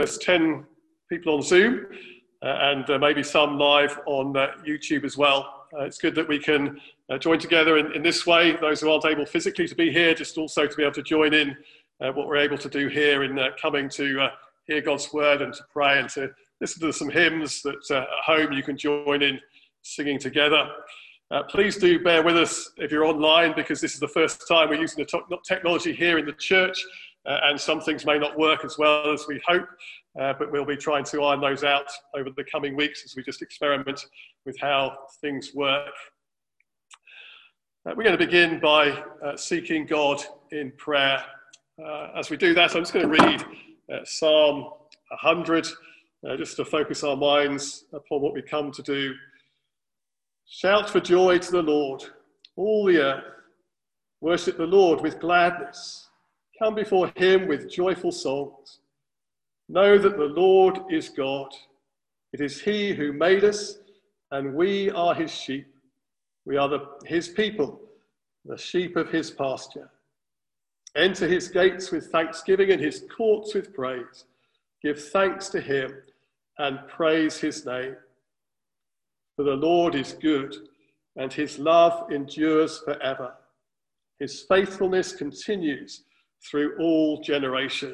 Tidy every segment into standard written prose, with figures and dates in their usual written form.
There's 10 people on Zoom and maybe some live on YouTube as well. It's good that we can join together in this way. Those who aren't able physically to be here, just also to be able to join in what we're able to do here in coming to hear God's word and to pray and to listen to some hymns that at home you can join in singing together. Please do bear with us if you're online, because this is the first time we're using the technology here in the church, and some things may not work as well as we hope, but we'll be trying to iron those out over the coming weeks as we just experiment with how things work. We're going to begin by seeking God in prayer. As we do that, I'm just going to read Psalm 100, just to focus our minds upon what we come to do. Shout for joy to the Lord, all the earth. Worship the Lord with gladness. Come before him with joyful songs. Know that the Lord is God. It is he who made us, and we are his sheep. We are his people, the sheep of his pasture. Enter his gates with thanksgiving and his courts with praise. Give thanks to him and praise his name. For the Lord is good, and his love endures forever. His faithfulness continues through all generations.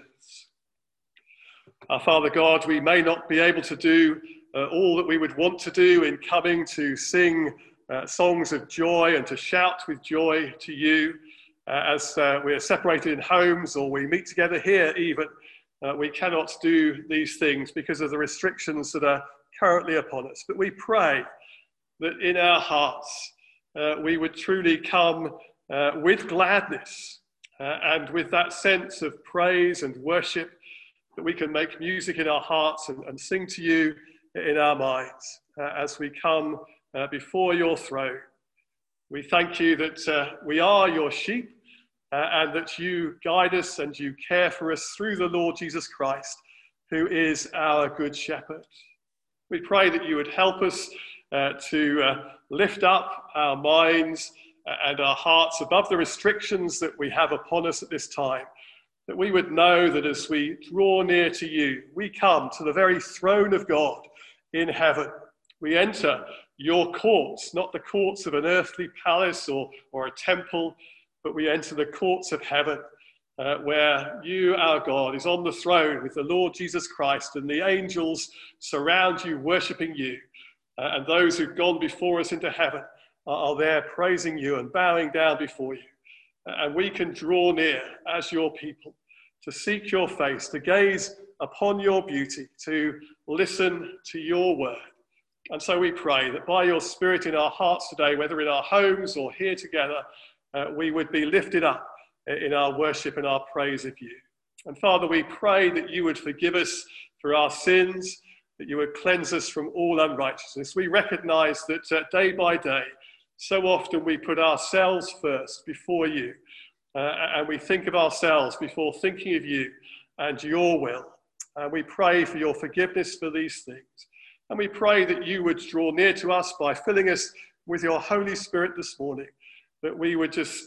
Our Father God, we may not be able to do all that we would want to do in coming to sing songs of joy and to shout with joy to you as we're separated in homes or we meet together here even. We cannot do these things because of the restrictions that are currently upon us. But we pray that in our hearts we would truly come with gladness and with that sense of praise and worship, that we can make music in our hearts and sing to you in our minds as we come before your throne. We thank you that we are your sheep and that you guide us and you care for us through the Lord Jesus Christ, who is our good shepherd. We pray that you would help us to lift up our minds and our hearts above the restrictions that we have upon us at this time, that we would know that as we draw near to you, we come to the very throne of God in heaven. We enter your courts, not the courts of an earthly palace or a temple, but we enter the courts of heaven, where you, our God, is on the throne with the Lord Jesus Christ, and the angels surround you, worshipping you. And those who've gone before us into heaven are there praising you and bowing down before you. And we can draw near as your people to seek your face, to gaze upon your beauty, to listen to your word. And so we pray that by your Spirit in our hearts today, whether in our homes or here together, we would be lifted up in our worship and our praise of you. And Father, we pray that you would forgive us for our sins, that you would cleanse us from all unrighteousness. We recognize that day by day, so often we put ourselves first before you, and we think of ourselves before thinking of you and your will. And we pray for your forgiveness for these things. And we pray that you would draw near to us by filling us with your Holy Spirit this morning, that we would just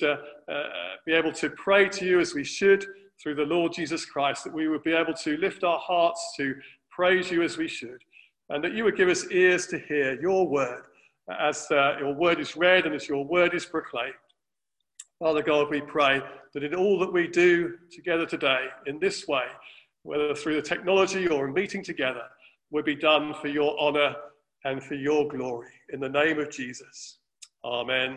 be able to pray to you as we should through the Lord Jesus Christ, that we would be able to lift our hearts to praise you as we should, and that you would give us ears to hear your word as your word is read and as your word is proclaimed. Father God, we pray that in all that we do together today in this way, whether through the technology or in meeting together, would be done for your honour and for your glory. In the name of Jesus. Amen.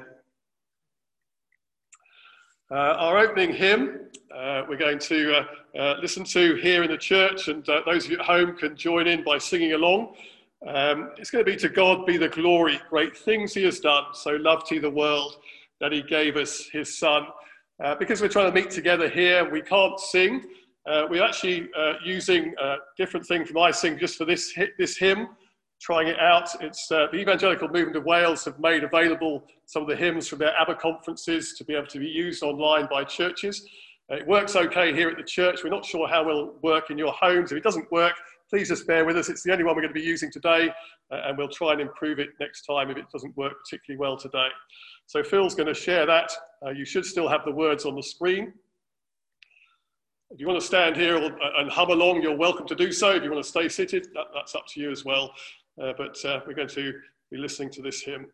Our opening hymn, we're going to listen to here in the church, and those of you at home can join in by singing along. It's going to be "To God be the glory, great things he has done, so loved he the world that he gave us his son." Because we're trying to meet together here, we can't sing. We're actually using a different thing from I Sing just for this hymn, trying it out. It's the Evangelical Movement of Wales have made available some of the hymns from their ABBA conferences to be able to be used online by churches. It works okay here at the church. We're not sure how it will work in your homes. If it doesn't work, please just bear with us. It's the only one we're going to be using today, and we'll try and improve it next time if it doesn't work particularly well today. So Phil's going to share that. You should still have the words on the screen. If you want to stand here and hum along, you're welcome to do so. If you want to stay seated, that's up to you as well. But we're going to be listening to this hymn.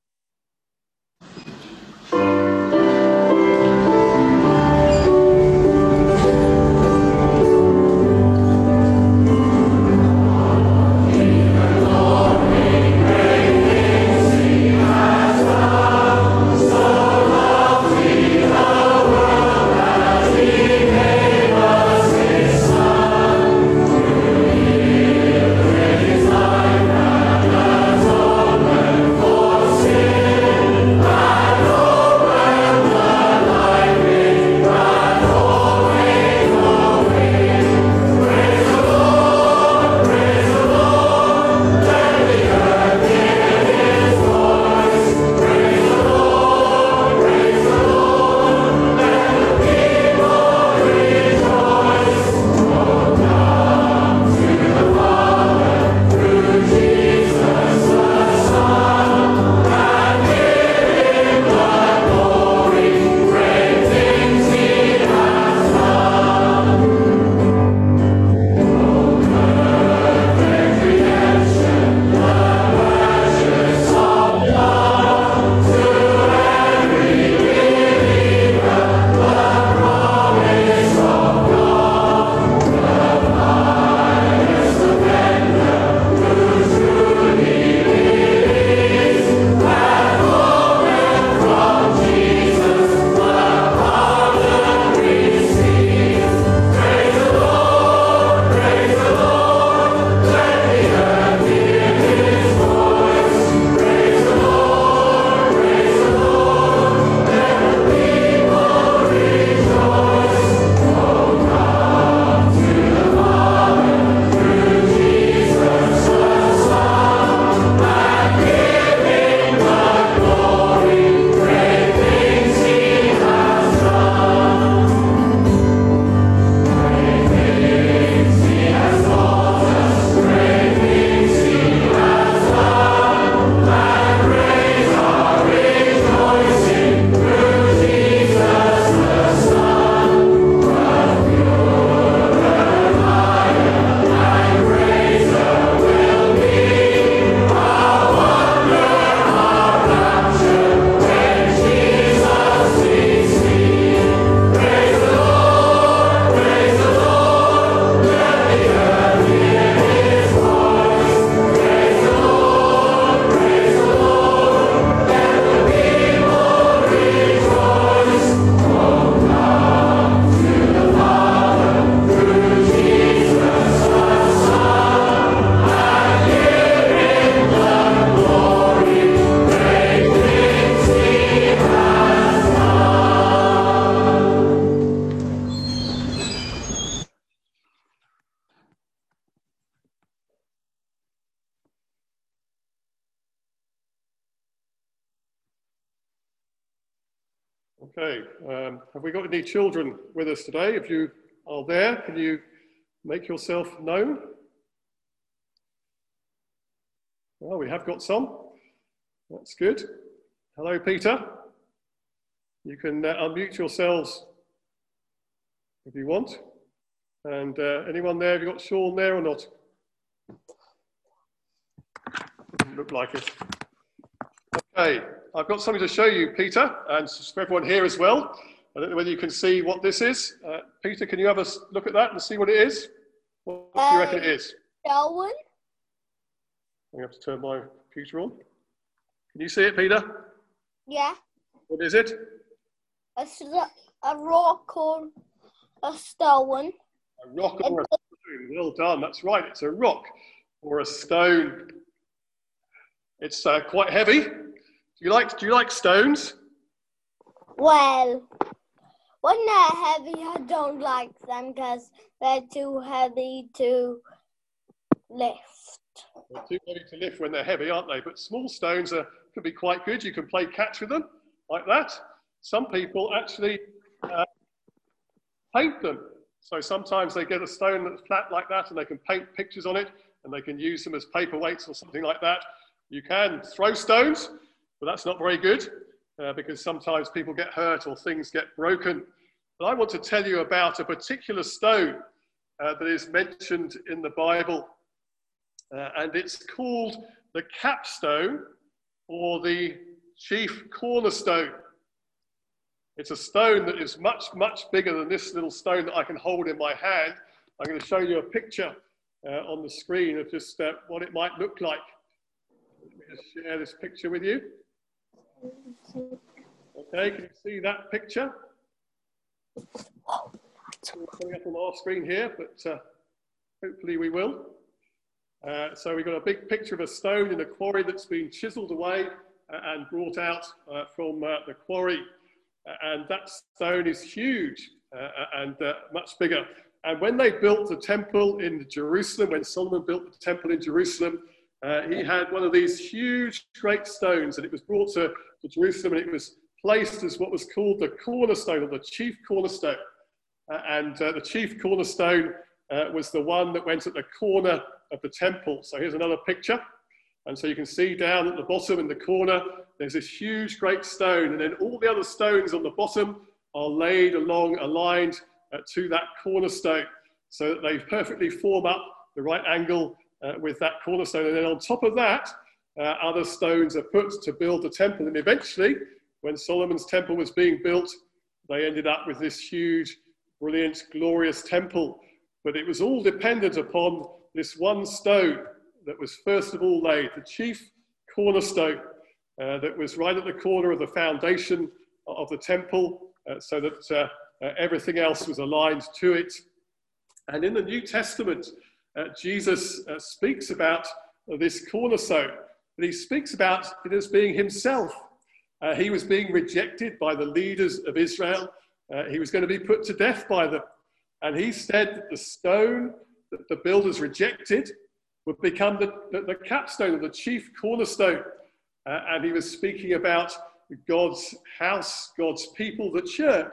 Okay, have we got any children with us today? If you are there, can you make yourself known? Well, we have got some. That's good. Hello, Peter. You can unmute yourselves if you want. And anyone there? Have you got Sean there or not? Doesn't look like it. Okay, I've got something to show you, Peter, and for everyone here as well. I don't know whether you can see what this is. Peter, can you have a look at that and see what it is? What do you reckon it is? Darwin. I have to turn my computer on. Can you see it, Peter? Yeah. What is it? A rock or a stone. A rock or a stone. Well done. That's right. It's a rock or a stone. It's quite heavy. Do you like stones? Well, when they're heavy, I don't like them because they're too heavy to lift. They're too heavy to lift when they're heavy, aren't they? But small stones could be quite good. You can play catch with them like that. Some people actually paint them. So sometimes they get a stone that's flat like that and they can paint pictures on it and they can use them as paperweights or something like that. You can throw stones, but that's not very good because sometimes people get hurt or things get broken But I want to tell you about a particular stone that is mentioned in the Bible. And it's called the capstone, or the chief cornerstone. It's a stone that is much, much bigger than this little stone that I can hold in my hand. I'm going to show you a picture on the screen of just what it might look like. Let me just share this picture with you. Okay, can you see that picture? It's coming up on our screen here, but hopefully we will. So we've got a big picture of a stone in a quarry that's been chiseled away and brought out from the quarry. And that stone is huge and much bigger. And when they built the temple in Jerusalem, when Solomon built the temple in Jerusalem, he had one of these huge, great stones, and it was brought to Jerusalem, and it was placed as what was called the cornerstone, or the chief cornerstone. And the chief cornerstone was the one that went at the corner of the temple. So here's another picture. And so you can see down at the bottom in the corner, there's this huge, great stone. And then all the other stones on the bottom are laid along, aligned to that cornerstone, so that they perfectly form up the right angle with that cornerstone. And then on top of that, other stones are put to build the temple. And eventually, when Solomon's temple was being built, they ended up with this huge, brilliant, glorious temple. But it was all dependent upon this one stone that was first of all laid, the chief cornerstone that was right at the corner of the foundation of the temple, so that everything else was aligned to it. And in the New Testament, Jesus speaks about this cornerstone, but he speaks about it as being himself. He was being rejected by the leaders of Israel. He was going to be put to death by them. And he said that the stone that the builders rejected would become the capstone, or the chief cornerstone. And he was speaking about God's house, God's people, the church,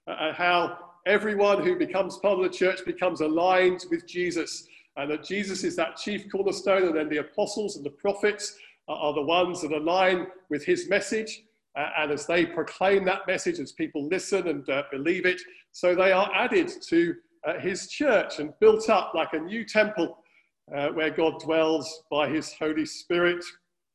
how everyone who becomes part of the church becomes aligned with Jesus, and that Jesus is that chief cornerstone, and then the apostles and the prophets are the ones that align with his message. And as they proclaim that message, as people listen and believe it, so they are added to his church and built up like a new temple where God dwells by his Holy Spirit.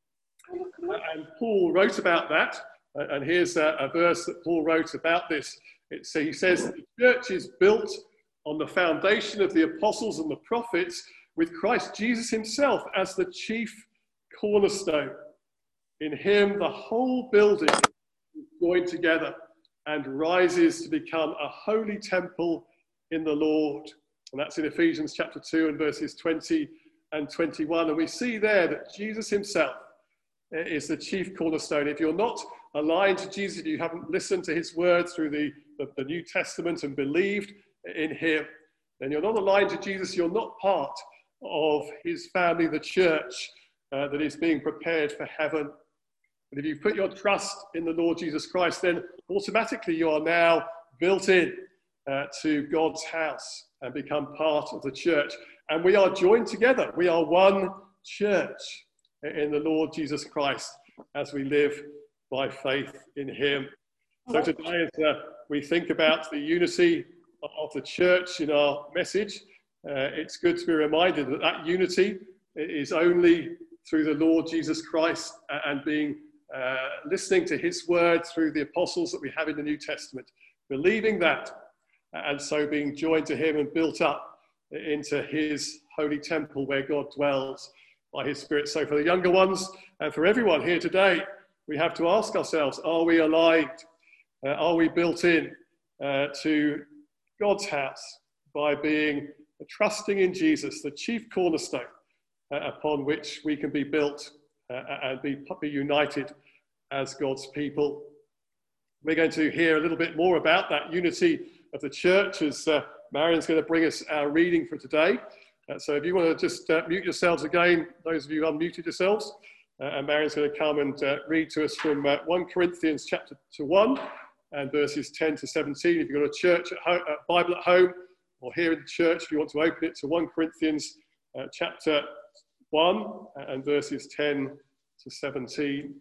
And Paul wrote about that. And here's a verse that Paul wrote about this. He says, the church is built on the foundation of the apostles and the prophets, with Christ Jesus himself as the chief cornerstone. In him, the whole building is joined together and rises to become a holy temple in the Lord. And that's in Ephesians chapter 2 and verses 20 and 21. And we see there that Jesus himself is the chief cornerstone. If you're not aligned to Jesus, if you haven't listened to his word through the New Testament and believed in him, then you're not aligned to Jesus. You're not part of his family, the church, that is being prepared for heaven. But if you put your trust in the Lord Jesus Christ, then automatically you are now built in to God's house and become part of the church. And we are joined together. We are one church in the Lord Jesus Christ as we live by faith in him. So today, as we think about the unity of the church in our message, it's good to be reminded that that unity is only through the Lord Jesus Christ and being listening to his word through the apostles that we have in the New Testament, believing that, and so being joined to him and built up into his holy temple where God dwells by his Spirit. So for the younger ones and for everyone here today, we have to ask ourselves, are we aligned? Are we built in to God's house by being trusting in Jesus, the chief cornerstone upon which we can be built and be united as God's people? We're going to hear a little bit more about that unity of the church as Marion's going to bring us our reading for today. So if you want to just mute yourselves again, those of you who unmuted yourselves, and Marion's going to come and read to us from 1 Corinthians chapter 1 and verses 10 to 17. If you've got a church at home, a Bible at home, or here in the church, if you want to open it to 1 Corinthians chapter 1 and verses 10 to 17.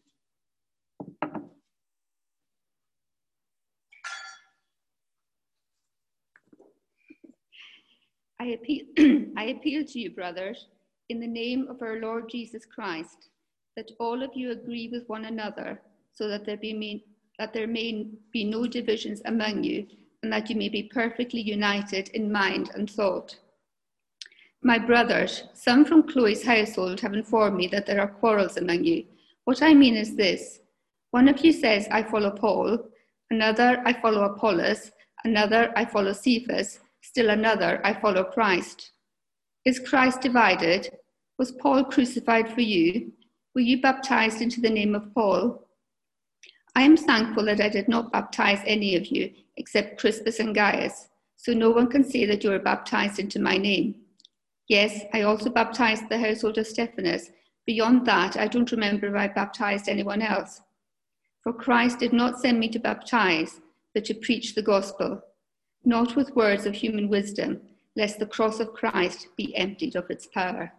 I appeal, I appeal to you, brothers, in the name of our Lord Jesus Christ, that all of you agree with one another, so that there may be no divisions among you, and that you may be perfectly united in mind and thought. My brothers, some from Chloe's household have informed me that there are quarrels among you. What I mean is this: one of you says, I follow Paul, another, I follow Apollos, another, I follow Cephas, still another, I follow Christ. Is Christ divided? Was Paul crucified for you? Were you baptized into the name of Paul? I am thankful that I did not baptize any of you except Crispus and Gaius, so no one can say that you were baptized into my name. Yes, I also baptized the household of Stephanas. Beyond that, I don't remember if I baptized anyone else. For Christ did not send me to baptize, but to preach the gospel, not with words of human wisdom, lest the cross of Christ be emptied of its power.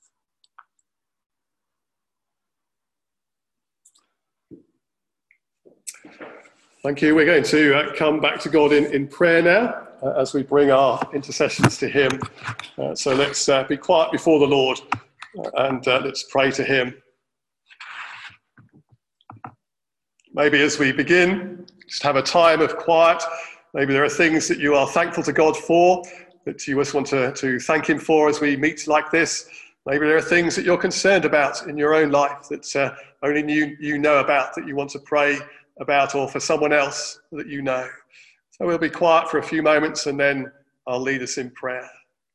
Thank you. We're going to come back to God in prayer now as we bring our intercessions to him. So let's be quiet before the Lord and let's pray to him. Maybe as we begin, just have a time of quiet. Maybe there are things that you are thankful to God for, that you just want to thank him for as we meet like this. Maybe there are things that you're concerned about in your own life that only you know about, that you want to pray about, or for someone else that you know. So we'll be quiet for a few moments and then I'll lead us in prayer.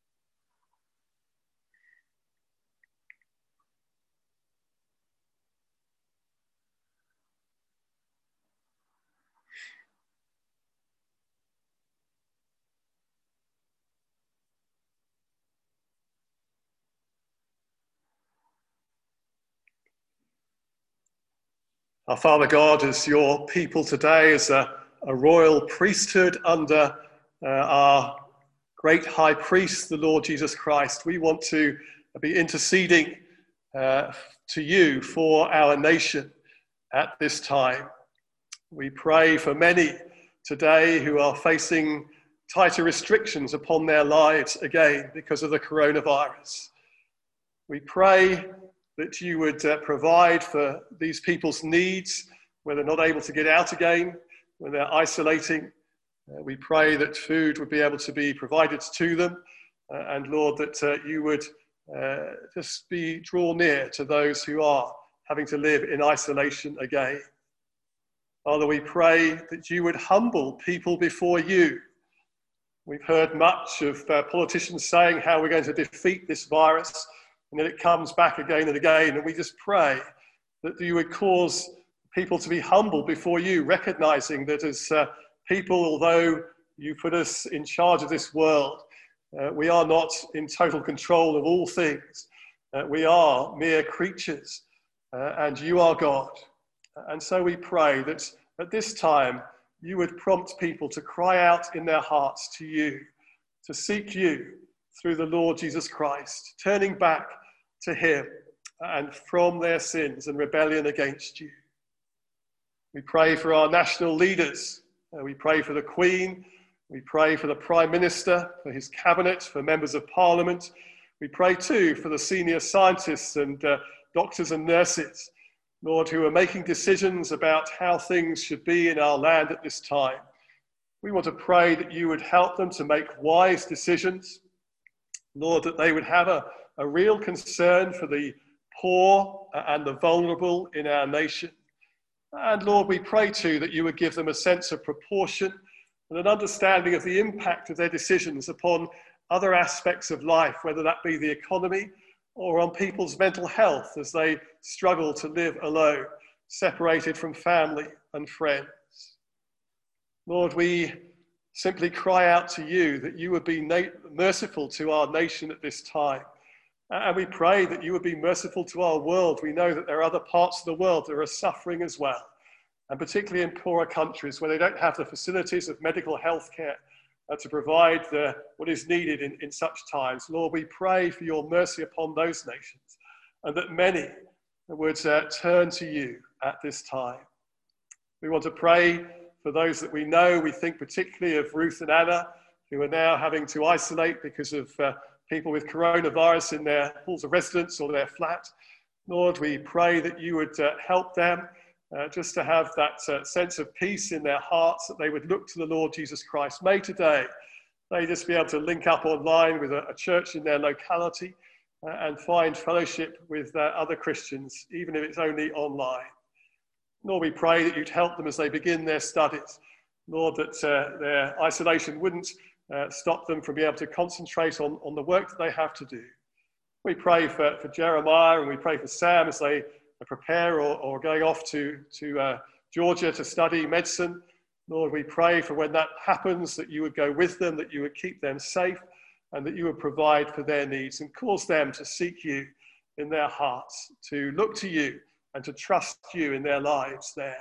Our Father God, as your people today, as a royal priesthood under our great high priest, the Lord Jesus Christ, we want to be interceding to you for our nation at this time. We pray for many today who are facing tighter restrictions upon their lives again because of the coronavirus. We pray that you would provide for these people's needs when they're not able to get out again, when they're isolating. We pray that food would be able to be provided to them. And Lord, that you would just draw near to those who are having to live in isolation again. Father, we pray that you would humble people before you. We've heard much of politicians saying how we're going to defeat this virus, and then it comes back again and again. And we just pray that you would cause people to be humble before you, recognizing that as people, although you put us in charge of this world, we are not in total control of all things. We are mere creatures, and you are God. And so we pray that at this time, you would prompt people to cry out in their hearts to you, to seek you through the Lord Jesus Christ, turning back to him and from their sins and rebellion against you. We pray for our national leaders. We pray for the Queen. We pray for the Prime Minister, for his cabinet, for members of Parliament. We pray too for the senior scientists and doctors and nurses, Lord, who are making decisions about how things should be in our land at this time. We want to pray that you would help them to make wise decisions. Lord, that they would have a real concern for the poor and the vulnerable in our nation. And Lord, we pray too that you would give them a sense of proportion and an understanding of the impact of their decisions upon other aspects of life, whether that be the economy or on people's mental health as they struggle to live alone, separated from family and friends. Lord, we simply cry out to you that you would be merciful to our nation at this time. And we pray that you would be merciful to our world. We know that there are other parts of the world that are suffering as well, and particularly in poorer countries where they don't have the facilities of medical health care to provide what is needed in such times. Lord, we pray for your mercy upon those nations and that many would turn to you at this time. We want to pray for those that we know. We think particularly of Ruth and Anna, who are now having to isolate because of people with coronavirus in their halls of residence or their flat. Lord, we pray that you would help them just to have that sense of peace in their hearts, that they would look to the Lord Jesus Christ. May today they just be able to link up online with a church in their locality and find fellowship with other Christians, even if it's only online. Lord, we pray that you'd help them as they begin their studies. Lord, that their isolation wouldn't stop them from being able to concentrate on the work that they have to do. We pray for Jeremiah, and we pray for Sam as they prepare or going off to Georgia to study medicine. Lord, we pray for when that happens, that you would go with them, that you would keep them safe, and that you would provide for their needs and cause them to seek you in their hearts, to look to you and to trust you in their lives there.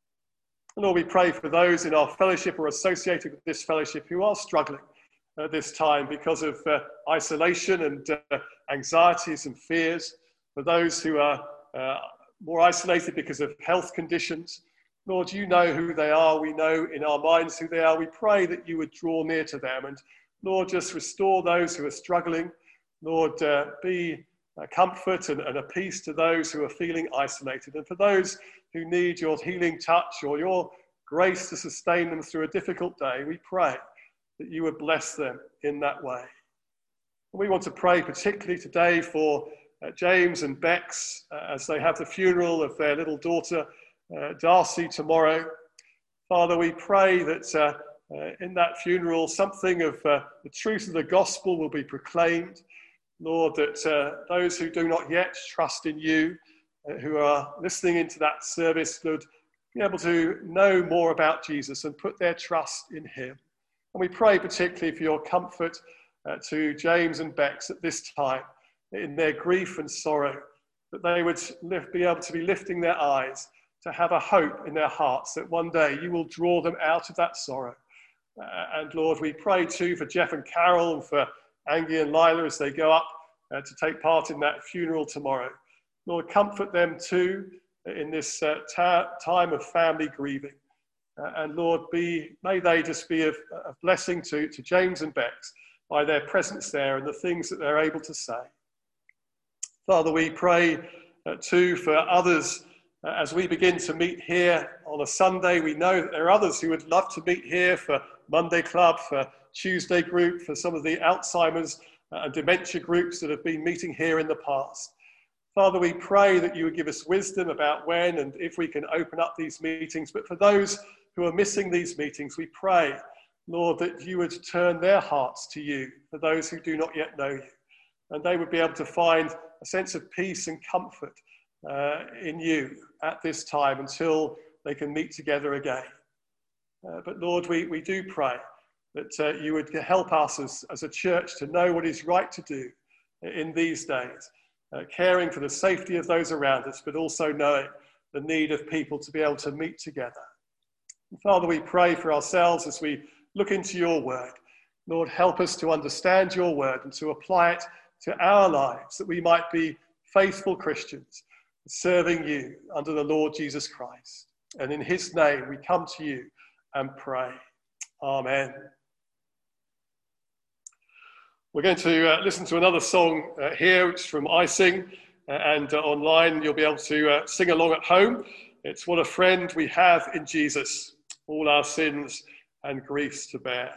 And Lord, we pray for those in our fellowship or associated with this fellowship who are struggling at this time because of isolation and anxieties and fears, for those who are more isolated because of health conditions. Lord, you know who they are. We know in our minds who they are. We pray that you would draw near to them. And Lord, just restore those who are struggling. Lord, be a comfort and a peace to those who are feeling isolated. And for those who need your healing touch or your grace to sustain them through a difficult day, we pray that you would bless them in that way. And we want to pray particularly today for James and Bex as they have the funeral of their little daughter, Darcy, tomorrow. Father, we pray that in that funeral something of the truth of the gospel will be proclaimed. Lord, that those who do not yet trust in you, who are listening into that service, would be able to know more about Jesus and put their trust in him. And we pray particularly for your comfort to James and Bex at this time in their grief and sorrow, that they would be able to be lifting their eyes, to have a hope in their hearts that one day you will draw them out of that sorrow. And Lord, we pray too for Jeff and Carol and for Angie and Lila as they go up to take part in that funeral tomorrow. Lord, comfort them too in this time of family grieving. And Lord, may they just be a blessing to James and Bex by their presence there and the things that they're able to say. Father, we pray too for others as we begin to meet here on a Sunday. We know that there are others who would love to meet here for Monday Club, for Tuesday group, for some of the Alzheimer's and dementia groups that have been meeting here in the past. Father, we pray that you would give us wisdom about when and if we can open up these meetings. But for those who are missing these meetings, we pray, Lord, that you would turn their hearts to you, for those who do not yet know you. And they would be able to find a sense of peace and comfort in you at this time until they can meet together again. But Lord, we do pray that you would help us as a church to know what is right to do in these days, caring for the safety of those around us, but also knowing the need of people to be able to meet together. And Father, we pray for ourselves as we look into your word. Lord, help us to understand your word and to apply it to our lives, that we might be faithful Christians, serving you under the Lord Jesus Christ. And in his name we come to you and pray. Amen. We're going to listen to another song here, which is from I Sing, and online you'll be able to sing along at home. It's What a Friend We Have in Jesus, all our sins and griefs to bear.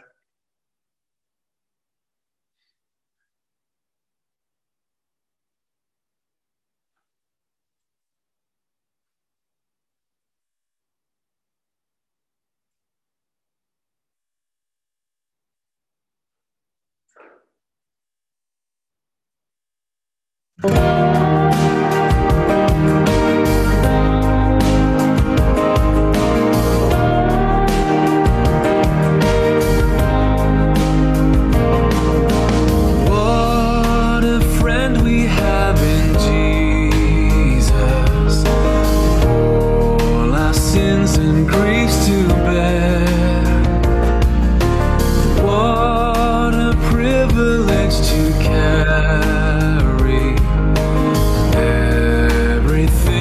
to carry everything.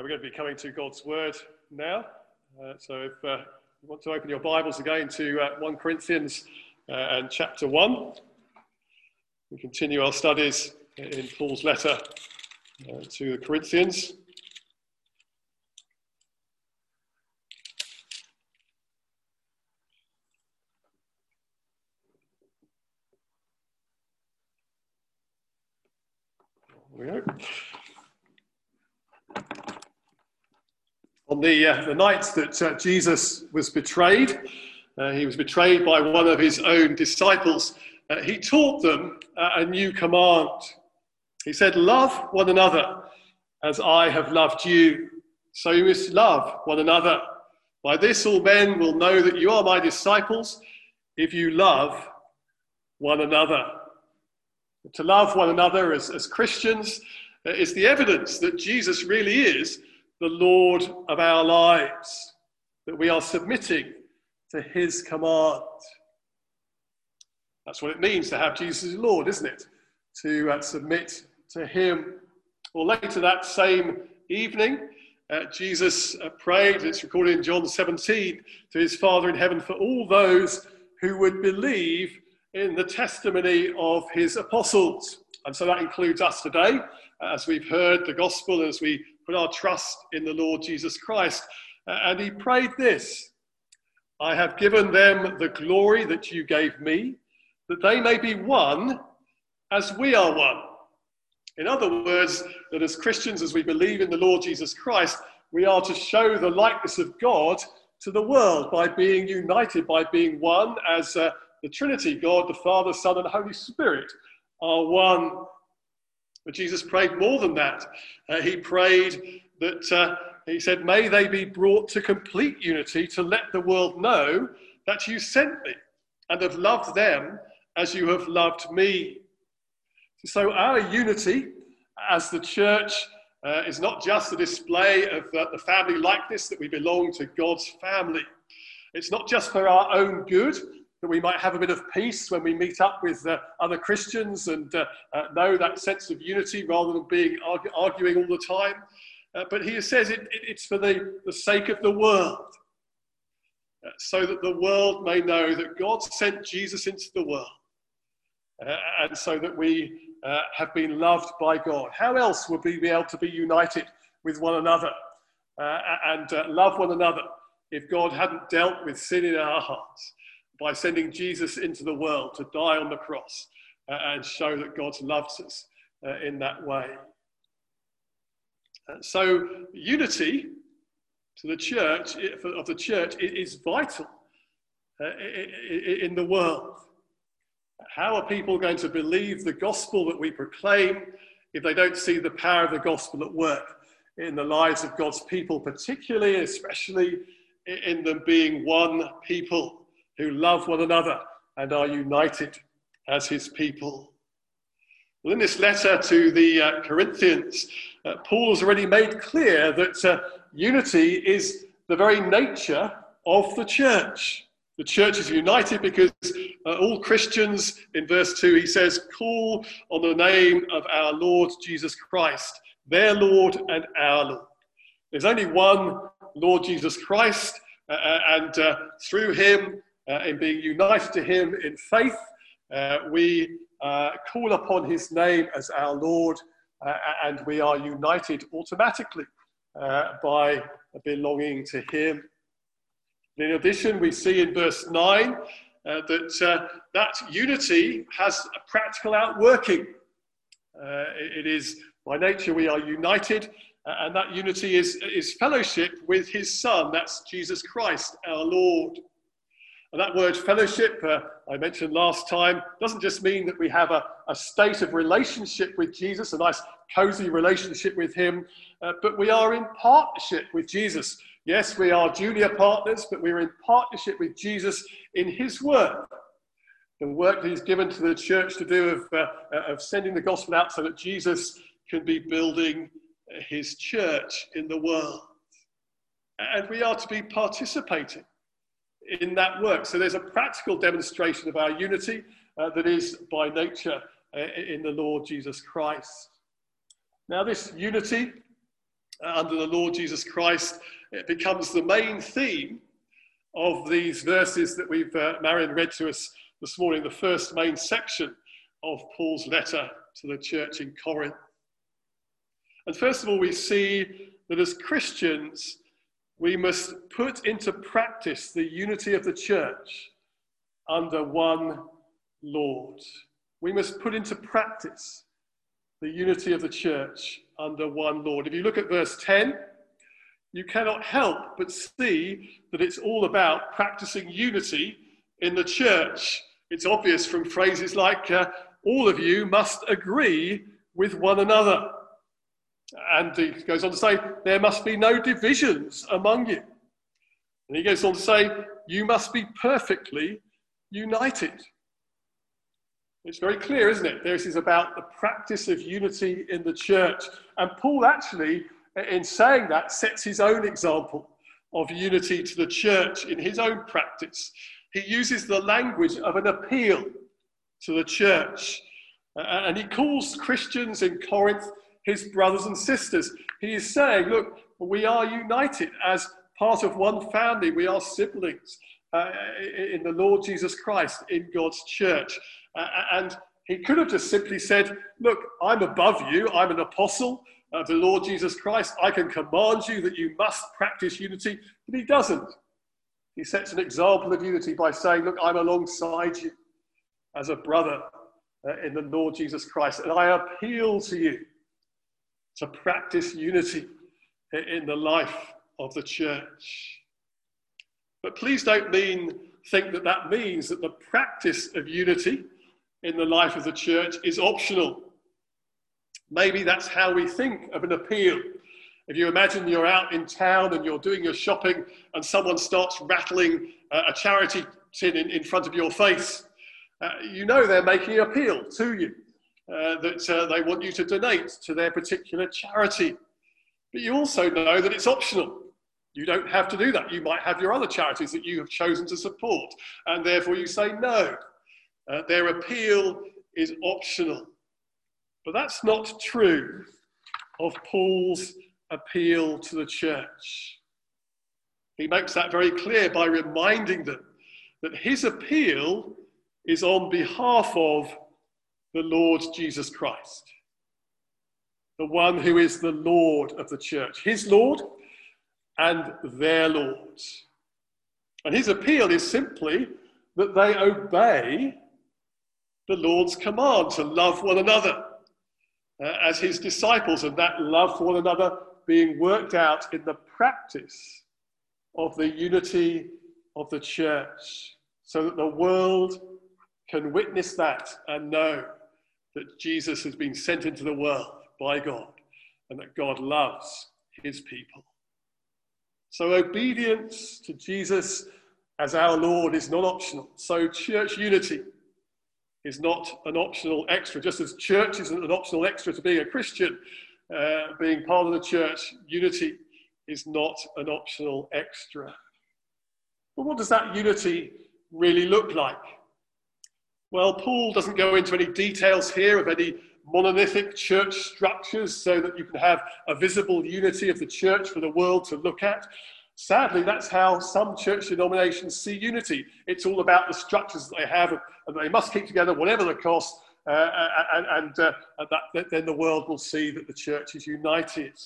we're going to be coming to God's Word now. So if you want to open your Bibles again to 1 Corinthians and chapter 1, we continue our studies in Paul's letter to the Corinthians. There we go. On the night that Jesus was betrayed, he was betrayed by one of his own disciples. He taught them a new command. He said, "Love one another as I have loved you. So you must love one another. By this all men will know that you are my disciples, if you love one another." To love one another as Christians is the evidence that Jesus really is the Lord of our lives, that we are submitting to his command. That's what it means to have Jesus as Lord, isn't it? To submit to him. Well, later that same evening, Jesus prayed, it's recorded in John 17, to his Father in heaven for all those who would believe in the testimony of his apostles. And so that includes us today, as we've heard the gospel, as we put our trust in the Lord Jesus Christ. And he prayed this: "I have given them the glory that you gave me, that they may be one as we are one." In other words, that as Christians, as we believe in the Lord Jesus Christ, we are to show the likeness of God to the world by being united, by being one as the Trinity, God, the Father, Son, and Holy Spirit are one. But Jesus prayed more than that. He prayed that, he said, "May they be brought to complete unity to let the world know that you sent me and have loved them as you have loved me." So our unity as the church is not just a display of the family likeness, that we belong to God's family. It's not just for our own good, that we might have a bit of peace when we meet up with other Christians and know that sense of unity rather than being arguing all the time. But he says it's for the sake of the world, so that the world may know that God sent Jesus into the world, and so that we have been loved by God. How else would we be able to be united with one another and love one another if God hadn't dealt with sin in our hearts by sending Jesus into the world to die on the cross and show that God loves us in that way? So unity to the church, of the church, is vital in the world. How are people going to believe the gospel that we proclaim if they don't see the power of the gospel at work in the lives of God's people, particularly, especially in them being one people who love one another and are united as his people? Well, in this letter to the Corinthians, Paul has already made clear that unity is the very nature of the church. The church is united because all Christians, in verse 2, he says, call on the name of our Lord Jesus Christ, their Lord and our Lord. There's only one Lord Jesus Christ, and through him, in being united to him in faith, we call upon his name as our Lord, and we are united automatically by belonging to him. In addition, we see in verse 9 that unity has a practical outworking. It is by nature we are united, and that unity is fellowship with his Son, that's Jesus Christ, our Lord. And that word fellowship, I mentioned last time, doesn't just mean that we have a state of relationship with Jesus, a nice cozy relationship with him, but we are in partnership with Jesus. Yes, we are junior partners, but we're in partnership with Jesus in his work. The work that he's given to the church to do of sending the gospel out so that Jesus can be building his church in the world. And we are to be participating in that work. So there's a practical demonstration of our unity that is by nature in the Lord Jesus Christ. Now this unity under the Lord Jesus Christ. It becomes the main theme of these verses that Marion read to us this morning, the first main section of Paul's letter to the church in Corinth. And first of all, we see that as Christians, we must put into practice the unity of the church under one Lord. We must put into practice the unity of the church under one Lord. If you look at verse 10, you cannot help but see that it's all about practicing unity in the church. It's obvious from phrases like, all of you must agree with one another. And he goes on to say, there must be no divisions among you. And he goes on to say, you must be perfectly united. It's very clear, isn't it? This is about the practice of unity in the church. And Paul actually, in saying that, sets his own example of unity to the church in his own practice. He uses the language of an appeal to the church. And he calls Christians in Corinth his brothers and sisters. He is saying, look, we are united as part of one family. We are siblings in the Lord Jesus Christ, in God's church. And he could have just simply said, look, I'm above you. I'm an apostle of the Lord Jesus Christ. I can command you that you must practice unity. But he doesn't. He sets an example of unity by saying, look, I'm alongside you as a brother in the Lord Jesus Christ. And I appeal to you to practice unity in the life of the church. But please don't think that means that the practice of unity in the life of the church is optional. Maybe that's how we think of an appeal. If you imagine you're out in town and you're doing your shopping and someone starts rattling a charity tin in front of your face, you know they're making an appeal to you. That they want you to donate to their particular charity. But you also know that it's optional. You don't have to do that. You might have your other charities that you have chosen to support, and therefore you say no. Their appeal is optional. But that's not true of Paul's appeal to the church. He makes that very clear by reminding them that his appeal is on behalf of the Lord Jesus Christ, the one who is the Lord of the church, his Lord and their Lord. And his appeal is simply that they obey the Lord's command to love one another as his disciples, and that love for one another being worked out in the practice of the unity of the church, so that the world can witness that and know that Jesus has been sent into the world by God and that God loves his people. So obedience to Jesus as our Lord is not optional. So church unity is not an optional extra. Just as church isn't an optional extra to being a Christian, being part of the church, unity is not an optional extra. But what does that unity really look like? Well, Paul doesn't go into any details here of any monolithic church structures so that you can have a visible unity of the church for the world to look at. Sadly, that's how some church denominations see unity. It's all about the structures that they have, and they must keep together whatever the cost, and then the world will see that the church is united.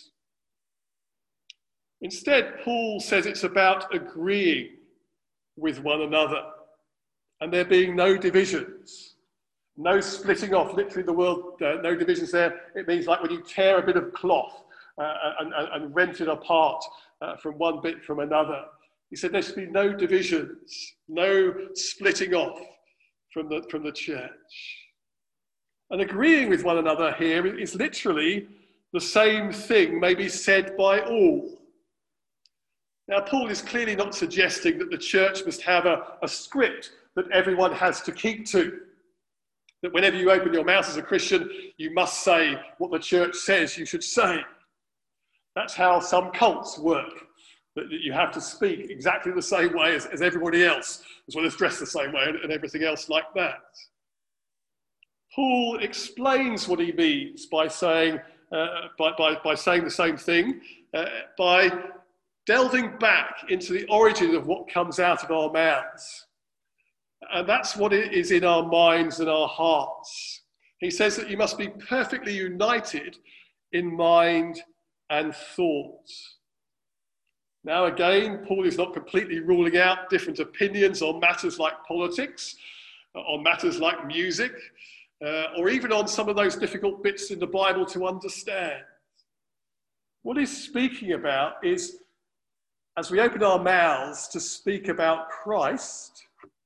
Instead, Paul says it's about agreeing with one another, and there being no divisions, no splitting off. Literally, the word no divisions there, it means like when you tear a bit of cloth and rent it apart from one bit from another. He said there should be no divisions, no splitting off from the church. And agreeing with one another here is literally the same thing maybe said by all. Now, Paul is clearly not suggesting that the church must have a script that everyone has to keep to. That whenever you open your mouth as a Christian, you must say what the church says you should say. That's how some cults work, that you have to speak exactly the same way as everybody else, as well as dress the same way and everything else like that. Paul explains what he means by saying by saying the same thing, by delving back into the origin of what comes out of our mouths. And that's what it is in our minds and our hearts. He says that you must be perfectly united in mind and thought. Now again, Paul is not completely ruling out different opinions on matters like politics, on matters like music, or even on some of those difficult bits in the Bible to understand. What he's speaking about is, as we open our mouths to speak about Christ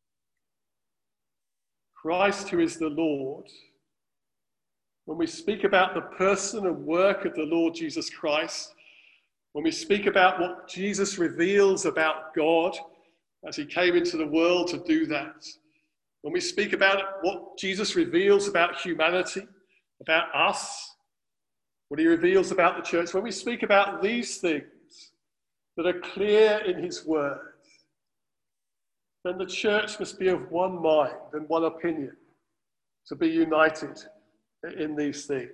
who is the Lord, when we speak about the person and work of the Lord Jesus Christ, when we speak about what Jesus reveals about God as he came into the world to do that, when we speak about what Jesus reveals about humanity, about us, what he reveals about the church, when we speak about these things that are clear in his word, then the church must be of one mind and one opinion, to be united in these things.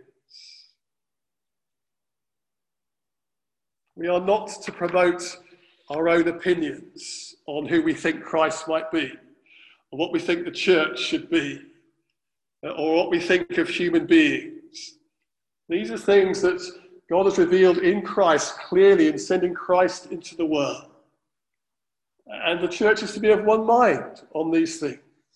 We are not to promote our own opinions on who we think Christ might be, or what we think the church should be, or what we think of human beings. These are things that God has revealed in Christ clearly in sending Christ into the world. And the church is to be of one mind on these things.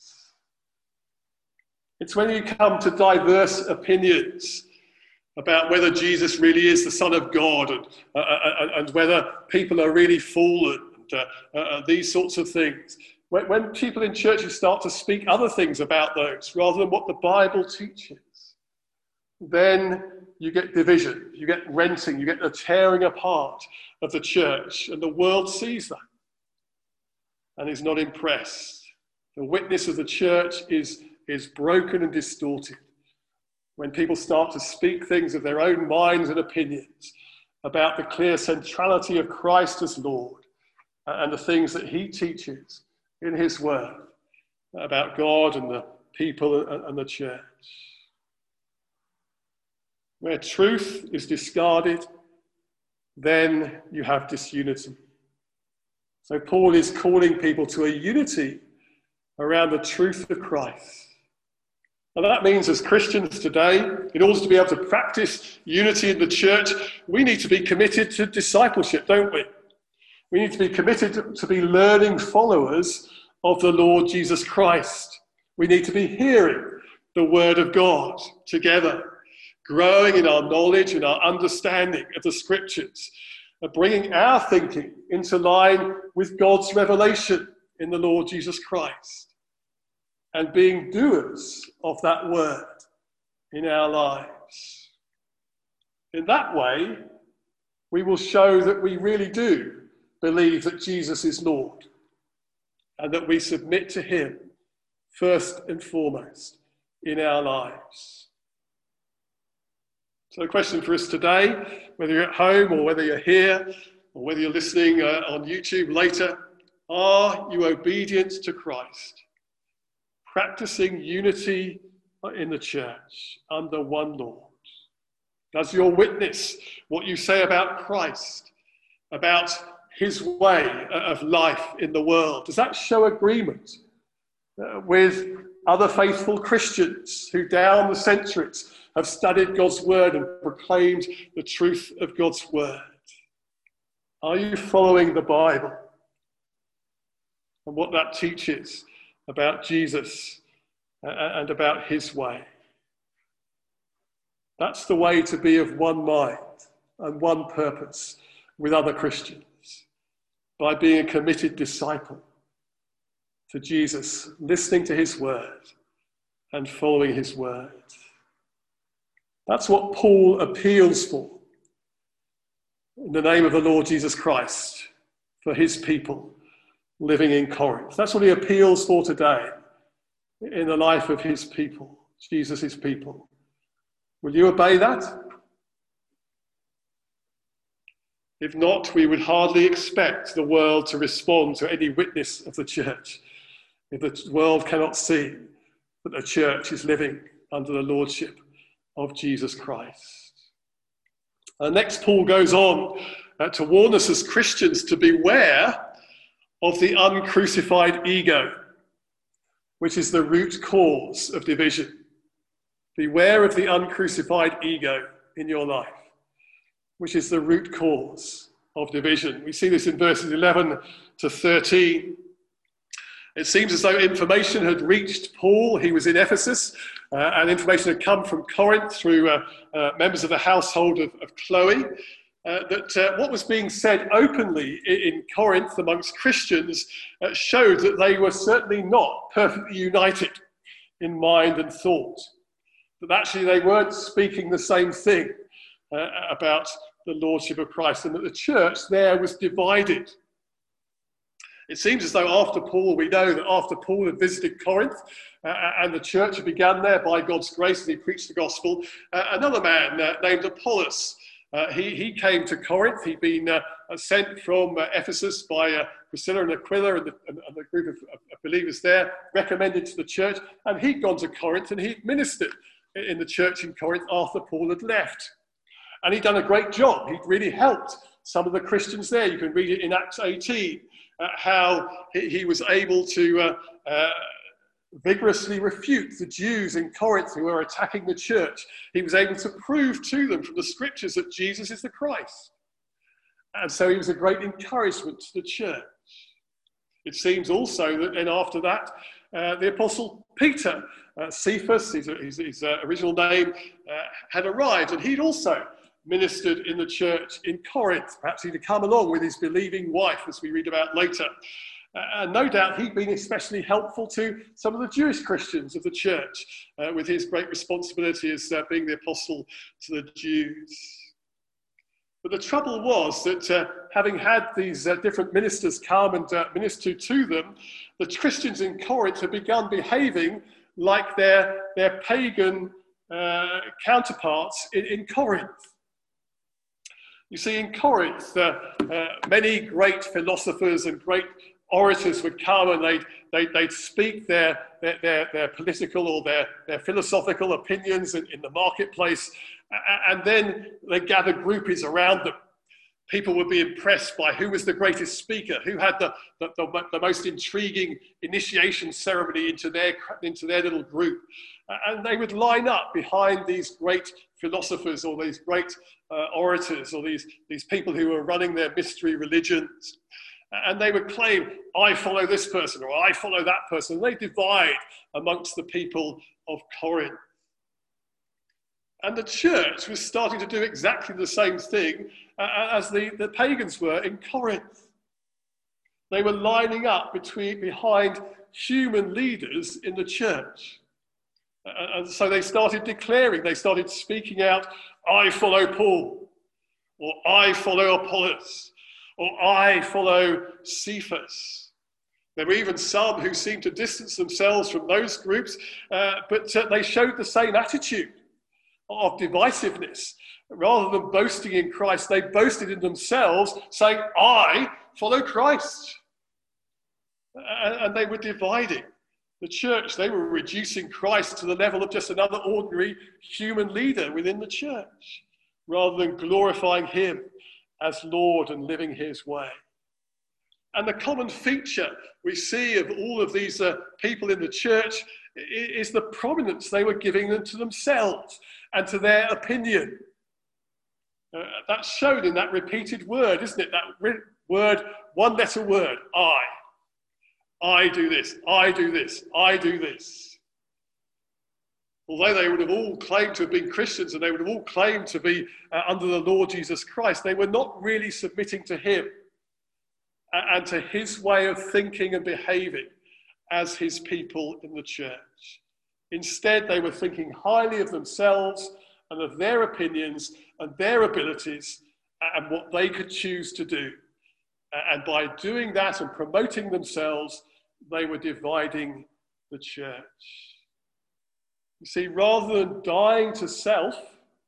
It's when you come to diverse opinions about whether Jesus really is the Son of God and whether people are really fallen, these sorts of things. When people in churches start to speak other things about those rather than what the Bible teaches, then you get division, you get renting, you get the tearing apart of the church, and the world sees that and is not impressed. The witness of the church is broken and distorted when people start to speak things of their own minds and opinions about the clear centrality of Christ as Lord and the things that he teaches in his word about God and the people and the church. Where truth is discarded, then you have disunity. So Paul is calling people to a unity around the truth of Christ. And that means as Christians today, in order to be able to practice unity in the church, we need to be committed to discipleship, don't we? We need to be committed to be learning followers of the Lord Jesus Christ. We need to be hearing the word of God together, growing in our knowledge and our understanding of the scriptures, and bringing our thinking into line with God's revelation in the Lord Jesus Christ, and being doers of that word in our lives. In that way, we will show that we really do believe that Jesus is Lord and that we submit to him first and foremost in our lives. So the question for us today, whether you're at home or whether you're here or whether you're listening on YouTube later, are you obedient to Christ? Practicing unity in the church under one Lord? Does your witness, what you say about Christ, about his way of life in the world, does that show agreement with other faithful Christians who down the centuries have studied God's word and proclaimed the truth of God's word? Are you following the Bible and what that teaches about Jesus and about his way? That's the way to be of one mind and one purpose with other Christians, by being a committed disciple to Jesus, listening to his word and following his word. That's what Paul appeals for in the name of the Lord Jesus Christ for his people living in Corinth. That's what he appeals for today in the life of his people, Jesus' people. Will you obey that? If not, we would hardly expect the world to respond to any witness of the church if the world cannot see that the church is living under the lordship of Jesus Christ. Next, Paul goes on to warn us as Christians to beware of the uncrucified ego, which is the root cause of division. Beware of the uncrucified ego in your life, which is the root cause of division. We see this in verses 11 to 13. It seems as though information had reached Paul. He was in Ephesus, and information had come from Corinth through members of the household of Chloe, that what was being said openly in Corinth amongst Christians showed that they were certainly not perfectly united in mind and thought. That actually they weren't speaking the same thing about the Lordship of Christ, and that the church there was divided. It seems as though after Paul, we know that after Paul had visited Corinth and the church had begun there by God's grace and he preached the gospel, another man named Apollos, he came to Corinth. He'd been sent from Ephesus by Priscilla and Aquila and the group of believers there, recommended to the church, and he'd gone to Corinth and he'd ministered in the church in Corinth after Paul had left. And he'd done a great job. He'd really helped some of the Christians there. You can read it in Acts 18. How he was able to vigorously refute the Jews in Corinth who were attacking the church. He was able to prove to them from the scriptures that Jesus is the Christ. And so he was a great encouragement to the church. It seems also that then after that, the Apostle Peter, Cephas, his original name, had arrived, and he'd also ministered in the church in Corinth. Perhaps he'd come along with his believing wife, as we read about later. And no doubt he'd been especially helpful to some of the Jewish Christians of the church with his great responsibility as being the apostle to the Jews. But the trouble was that having had these different ministers come and minister to them, the Christians in Corinth had begun behaving like their pagan counterparts in Corinth. You see, in Corinth, many great philosophers and great orators would come and they'd speak their political or their philosophical opinions in the marketplace, and then they gathered groupies around them. People would be impressed by who was the greatest speaker, who had the most intriguing initiation ceremony into their little group. And they would line up behind these great philosophers or these great orators or these people who were running their mystery religions. And they would claim, I follow this person or I follow that person. And they divide amongst the people of Corinth. And the church was starting to do exactly the same thing as the pagans were in Corinth. They were lining up behind human leaders in the church. And so they started speaking out, I follow Paul, or I follow Apollos, or I follow Cephas. There were even some who seemed to distance themselves from those groups, but they showed the same attitude of divisiveness. Rather than boasting in Christ, they boasted in themselves, saying, I follow Christ. And they were dividing. The church, they were reducing Christ to the level of just another ordinary human leader within the church, rather than glorifying him as Lord and living his way. And the common feature we see of all of these people in the church is the prominence they were giving them to themselves and to their opinion. That's shown in that repeated word, isn't it? That word, one letter word, I. I do this, I do this, I do this. Although they would have all claimed to have been Christians and they would have all claimed to be under the Lord Jesus Christ, they were not really submitting to him and to his way of thinking and behaving as his people in the church. Instead, they were thinking highly of themselves and of their opinions and their abilities and what they could choose to do. And by doing that and promoting themselves, they were dividing the church. You see, rather than dying to self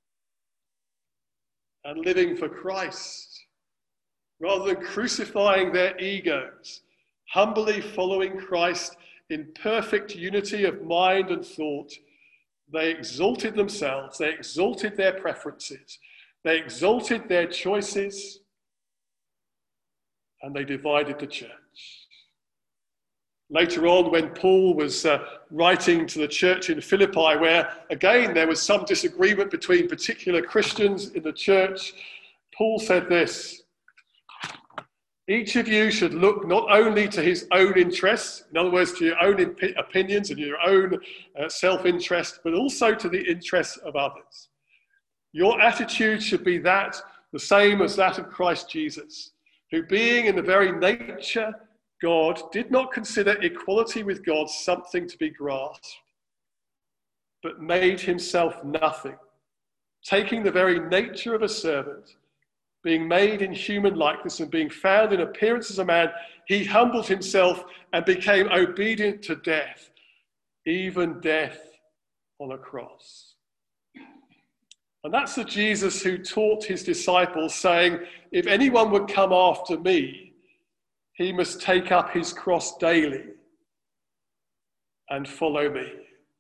and living for Christ, rather than crucifying their egos, humbly following Christ in perfect unity of mind and thought, they exalted themselves, they exalted their preferences, They exalted their choices and they divided the church. Later on, when Paul was writing to the church in Philippi, where again there was some disagreement between particular Christians in the church, Paul said this: each of you should look not only to his own interests, in other words, to your own opinions and your own self-interest, but also to the interests of others. Your attitude should be the same as that of Christ Jesus, who being in the very nature God, did not consider equality with God something to be grasped, but made himself nothing, taking the very nature of a servant, being made in human likeness and being found in appearance as a man, he humbled himself and became obedient to death, even death on a cross. And that's the Jesus who taught his disciples, saying, if anyone would come after me, he must take up his cross daily and follow me.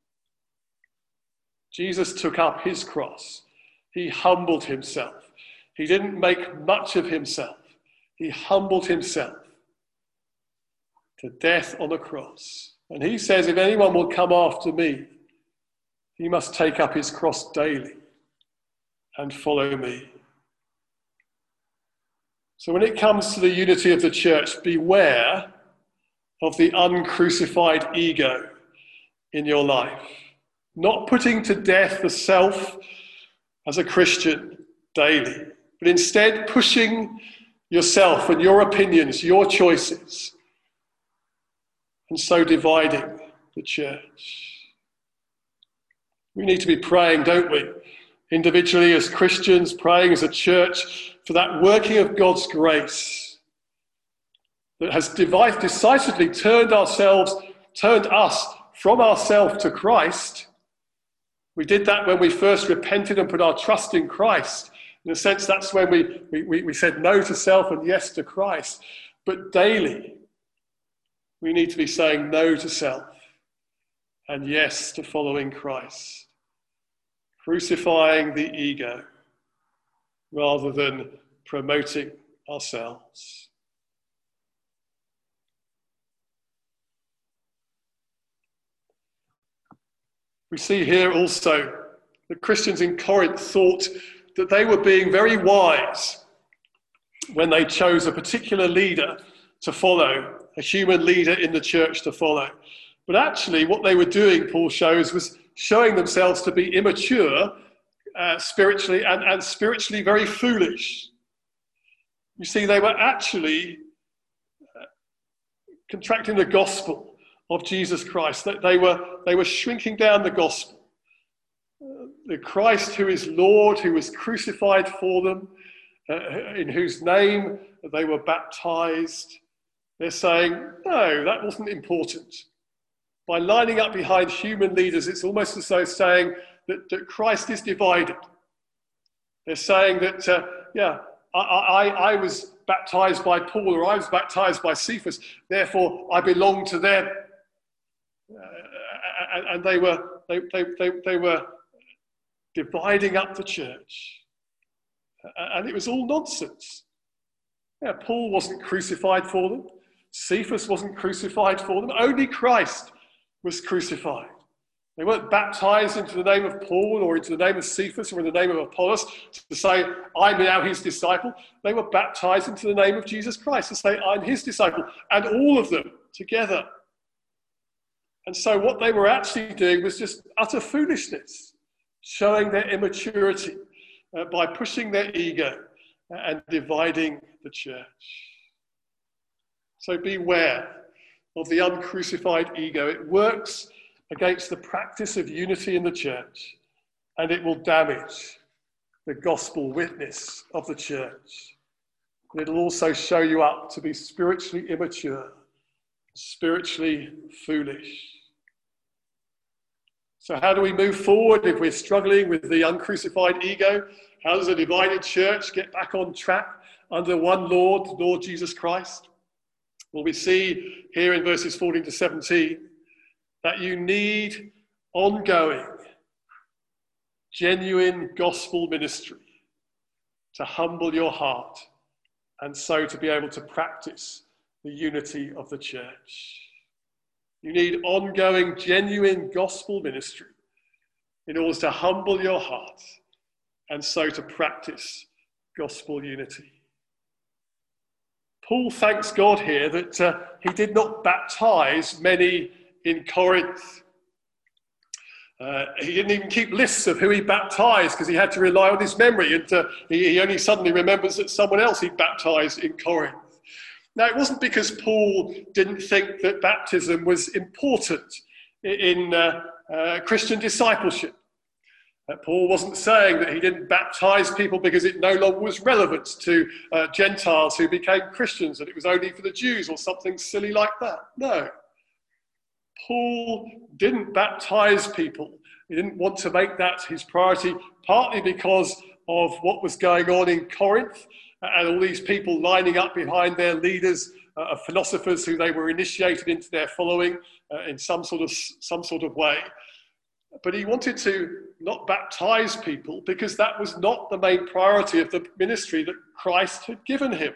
Jesus took up his cross. He humbled himself. He didn't make much of himself. He humbled himself to death on the cross. And he says, if anyone will come after me, he must take up his cross daily and follow me. So when it comes to the unity of the church, beware of the uncrucified ego in your life. Not putting to death the self as a Christian daily, but instead pushing yourself and your opinions, your choices, and so dividing the church. We need to be praying, don't we? Individually as Christians, praying as a church for that working of God's grace that has decisively turned us from ourselves to Christ. We did that when we first repented and put our trust in Christ. In a sense, that's when we said no to self and yes to Christ. But daily, we need to be saying no to self and yes to following Christ. Crucifying the ego rather than promoting ourselves. We see here also that Christians in Corinth thought that they were being very wise when they chose a particular leader to follow, a human leader in the church to follow. But actually what they were doing, Paul shows, was showing themselves to be immature spiritually and spiritually very foolish. You see, they were actually contracting the gospel of Jesus Christ. They were shrinking down the gospel. The Christ who is Lord, who was crucified for them, in whose name they were baptized. They're saying, no, that wasn't important. By lining up behind human leaders, it's almost as though saying that Christ is divided. They're saying that, I was baptized by Paul, or I was baptized by Cephas, therefore I belong to them. And they were dividing up the church. And it was all nonsense. Yeah, Paul wasn't crucified for them. Cephas wasn't crucified for them. Only Christ was crucified. They weren't baptized into the name of Paul or into the name of Cephas or in the name of Apollos to say, I'm now his disciple. They were baptized into the name of Jesus Christ to say, I'm his disciple. And all of them together. And so what they were actually doing was just utter foolishness, showing their immaturity by pushing their ego and dividing the church. So beware of the uncrucified ego. It works against the practice of unity in the church, and it will damage the gospel witness of the church. It'll also show you up to be spiritually immature, spiritually foolish. So how do we move forward if we're struggling with the uncrucified ego? How does a divided church get back on track under one Lord, Lord Jesus Christ? Well, we see here in verses 14 to 17 that you need ongoing, genuine gospel ministry to humble your heart, and so to be able to practice the unity of the church. You need ongoing, genuine gospel ministry in order to humble your heart and so to practice gospel unity. Paul thanks God here that he did not baptize many in Corinth. He didn't even keep lists of who he baptized because he had to rely on his memory, and he only suddenly remembers that someone else he baptized in Corinth. Now, it wasn't because Paul didn't think that baptism was important in Christian discipleship. Paul wasn't saying that he didn't baptize people because it no longer was relevant to Gentiles who became Christians, that it was only for the Jews or something silly like that. No. Paul didn't baptize people. He didn't want to make that his priority, partly because of what was going on in Corinth and all these people lining up behind their leaders of philosophers who they were initiated into their following in some sort of way. But he wanted to not baptize people because that was not the main priority of the ministry that Christ had given him.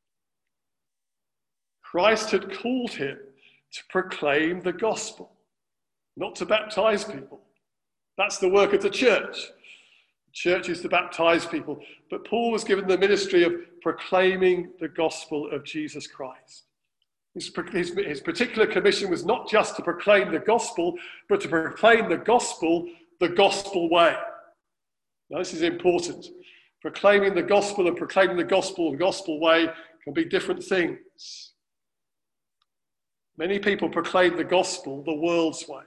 Christ had called him to proclaim the gospel, not to baptize people. That's the work of the church. The church is to baptize people. But Paul was given the ministry of proclaiming the gospel of Jesus Christ. His particular commission was not just to proclaim the gospel, but to proclaim the gospel way. Now, this is important. Proclaiming the gospel and proclaiming the gospel way can be different things. Many people proclaim the gospel the world's way.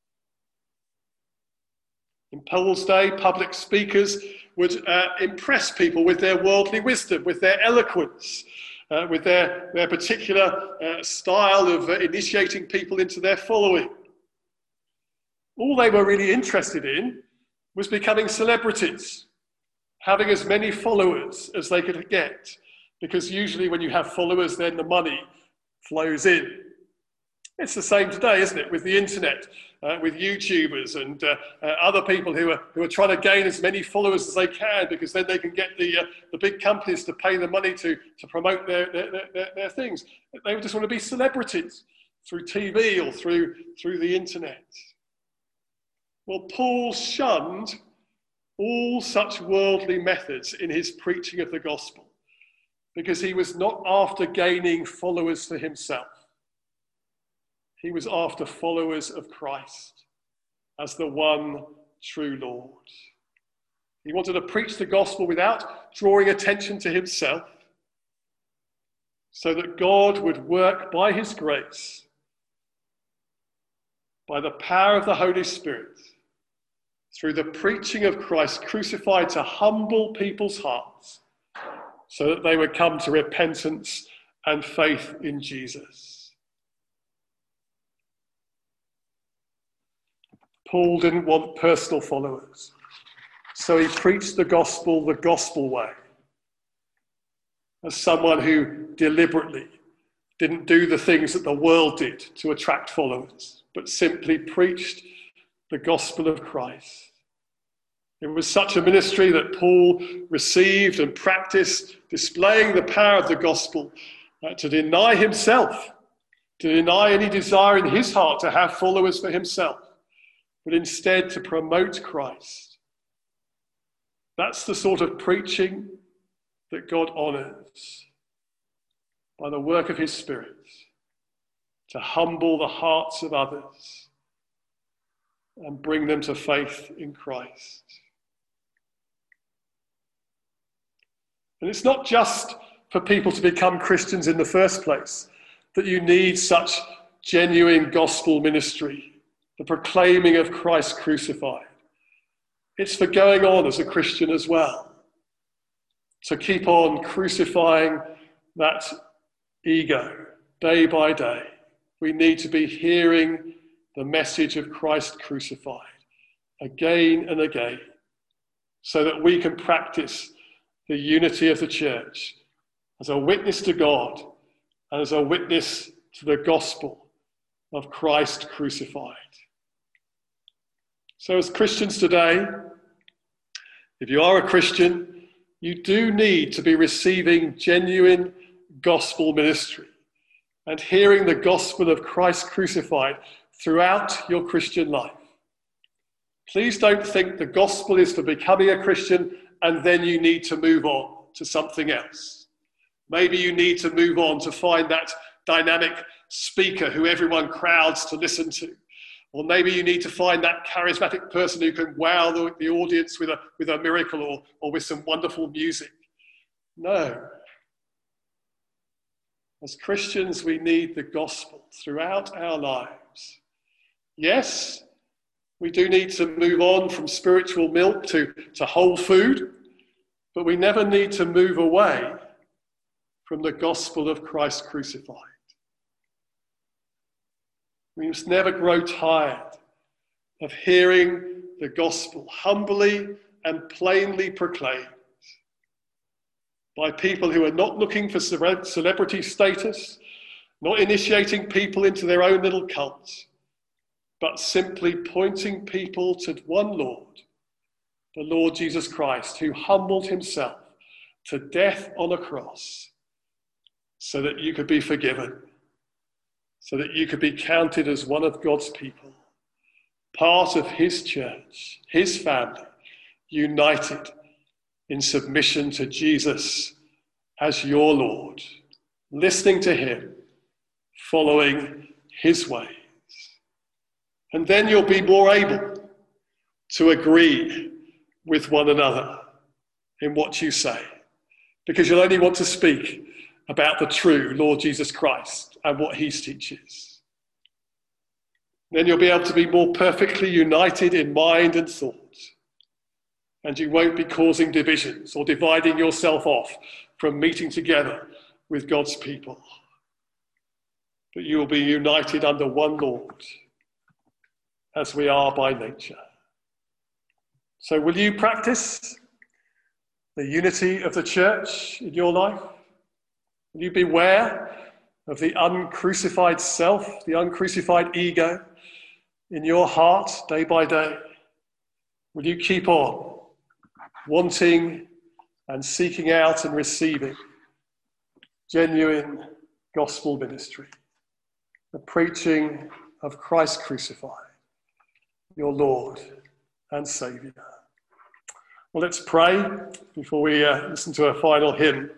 In Paul's day, public speakers would impress people with their worldly wisdom, with their eloquence, with their particular style of initiating people into their following. All they were really interested in was becoming celebrities, having as many followers as they could get, because usually when you have followers, then the money flows in. It's the same today, isn't it, with the internet, with YouTubers and other people who are trying to gain as many followers as they can, because then they can get the big companies to pay the money to promote their things. They just want to be celebrities through TV or through the internet. Well, Paul shunned all such worldly methods in his preaching of the gospel because he was not after gaining followers for himself. He was after followers of Christ as the one true Lord. He wanted to preach the gospel without drawing attention to himself, so that God would work by his grace, by the power of the Holy Spirit, through the preaching of Christ crucified, to humble people's hearts so that they would come to repentance and faith in Jesus. Paul didn't want personal followers, so he preached the gospel way, as someone who deliberately didn't do the things that the world did to attract followers, but simply preached the gospel of Christ. It was such a ministry that Paul received and practiced, displaying the power of the gospel to deny himself, to deny any desire in his heart to have followers for himself, but instead to promote Christ. That's the sort of preaching that God honours by the work of his Spirit, to humble the hearts of others and bring them to faith in Christ. And it's not just for people to become Christians in the first place that you need such genuine gospel ministry, the proclaiming of Christ crucified. It's for going on as a Christian as well, to keep on crucifying that ego day by day. We need to be hearing the message of Christ crucified again and again, so that we can practice the unity of the church as a witness to God and as a witness to the gospel of Christ crucified. So as Christians today, if you are a Christian, You do need to be receiving genuine gospel ministry and hearing the gospel of Christ crucified throughout your Christian life. Please don't think the gospel is for becoming a Christian and then you need to move on to something else. Maybe you need to move on to find that dynamic speaker who everyone crowds to listen to. Or maybe you need to find that charismatic person who can wow the audience with a miracle or with some wonderful music. No. As Christians, we need the gospel throughout our lives. Yes, we do need to move on from spiritual milk to whole food, but we never need to move away from the gospel of Christ crucified. We must never grow tired of hearing the gospel humbly and plainly proclaimed by people who are not looking for celebrity status, not initiating people into their own little cults, but simply pointing people to one Lord, the Lord Jesus Christ, who humbled himself to death on a cross so that you could be forgiven, so that you could be counted as one of God's people, part of his church, his family, united in submission to Jesus as your Lord, listening to him, following his ways. And then you'll be more able to agree with one another in what you say, because you'll only want to speak about the true Lord Jesus Christ and what he teaches. Then you'll be able to be more perfectly united in mind and thought, and you won't be causing divisions or dividing yourself off from meeting together with God's people. But you will be united under one Lord, as we are by nature. So will you practice the unity of the church in your life? Will you beware of the uncrucified self, the uncrucified ego in your heart day by day? Will you keep on wanting and seeking out and receiving genuine gospel ministry, the preaching of Christ crucified, your Lord and Saviour? Well, let's pray before we listen to a final hymn.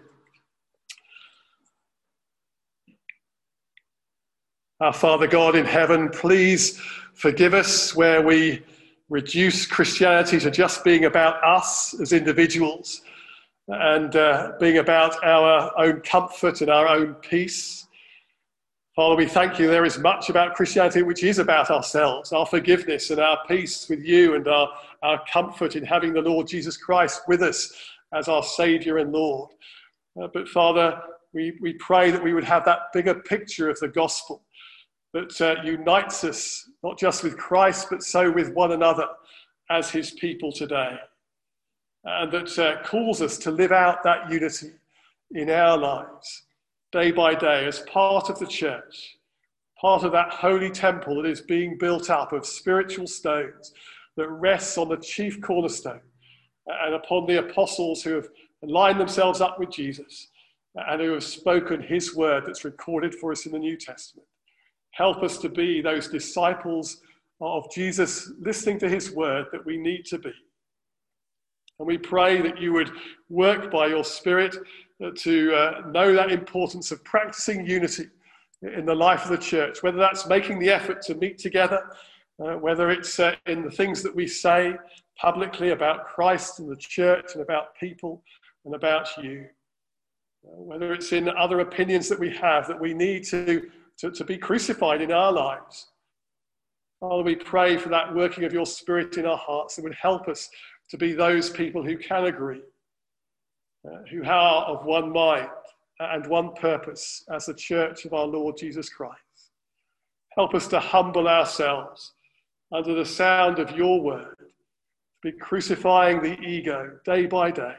Our Father God in heaven, please forgive us where we reduce Christianity to just being about us as individuals and being about our own comfort and our own peace. Father, we thank you there is much about Christianity which is about ourselves, our forgiveness and our peace with you and our comfort in having the Lord Jesus Christ with us as our Saviour and Lord. But Father, we pray that we would have that bigger picture of the gospel that unites us not just with Christ but so with one another as his people today, and that calls us to live out that unity in our lives day by day as part of the church, part of that holy temple that is being built up of spiritual stones that rests on the chief cornerstone and upon the apostles who have lined themselves up with Jesus and who have spoken his word that's recorded for us in the New Testament. Help us to be those disciples of Jesus, listening to his word that we need to be. And we pray that you would work by your Spirit to know that importance of practicing unity in the life of the church, whether that's making the effort to meet together, whether it's in the things that we say publicly about Christ and the church and about people and about you, whether it's in other opinions that we have that we need to be crucified in our lives. Father, we pray for that working of your Spirit in our hearts that would help us to be those people who can agree, who are of one mind and one purpose as the church of our Lord Jesus Christ. Help us to humble ourselves under the sound of your word, to be crucifying the ego day by day.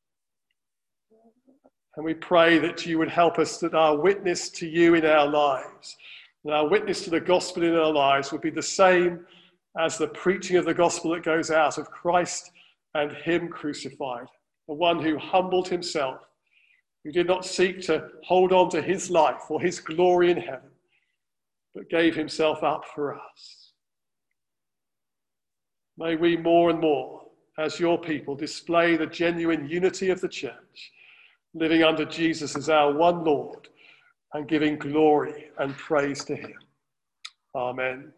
And we pray that you would help us, that our witness to you in our lives, and our witness to the gospel in our lives would be the same as the preaching of the gospel that goes out of Christ and him crucified the one who humbled himself, who did not seek to hold on to his life or his glory in heaven, but gave himself up for us. May we more and more, as your people, display the genuine unity of the church, living under Jesus as our one Lord and giving glory and praise to him. Amen.